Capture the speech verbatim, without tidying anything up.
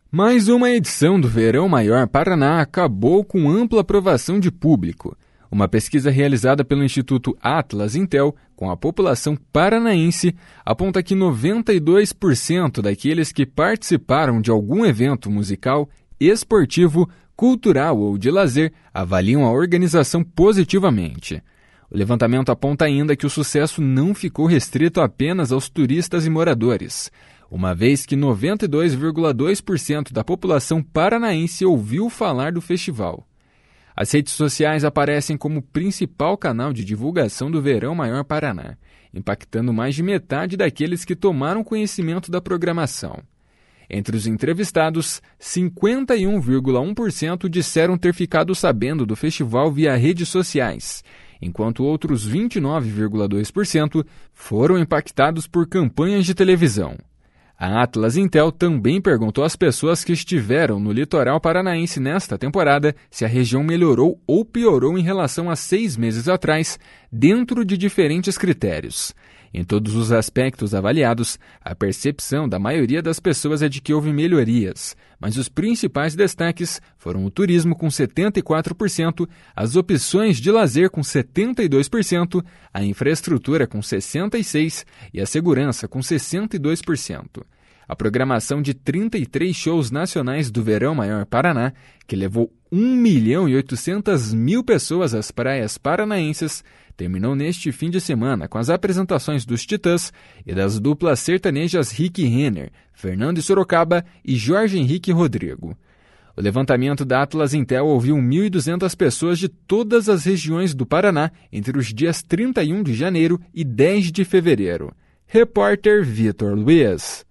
Mais uma edição do Verão Maior Paraná acabou com ampla aprovação de público. Uma pesquisa realizada pelo Instituto Atlas Intel com a população paranaense aponta que noventa e dois por cento daqueles que participaram de algum evento musical, esportivo, cultural ou de lazer avaliam a organização positivamente. O levantamento aponta ainda que o sucesso não ficou restrito apenas aos turistas e moradores, uma vez que noventa e dois vírgula dois por cento da população paranaense ouviu falar do festival. As redes sociais aparecem como principal canal de divulgação do Verão Maior Paraná, impactando mais de metade daqueles que tomaram conhecimento da programação. Entre os entrevistados, cinquenta e um vírgula um por cento disseram ter ficado sabendo do festival via redes sociais, enquanto outros vinte e nove vírgula dois por cento foram impactados por campanhas de televisão. A Atlas Intel também perguntou às pessoas que estiveram no litoral paranaense nesta temporada se a região melhorou ou piorou em relação a seis meses atrás, dentro de diferentes critérios. Em todos os aspectos avaliados, a percepção da maioria das pessoas é de que houve melhorias, mas os principais destaques foram o turismo com setenta e quatro por cento, as opções de lazer com setenta e dois por cento, a infraestrutura com sessenta e seis por cento e a segurança com sessenta e dois por cento. A programação de trinta e três shows nacionais do Verão Maior Paraná, que levou um milhão e oitocentas mil pessoas às praias paranaenses, terminou neste fim de semana com as apresentações dos Titãs e das duplas sertanejas Rick Renner, Fernando e Sorocaba e Jorge Henrique Rodrigo. O levantamento da Atlas Intel ouviu mil e duzentas pessoas de todas as regiões do Paraná entre os dias trinta e um de janeiro e dez de fevereiro. Repórter Vitor Luiz.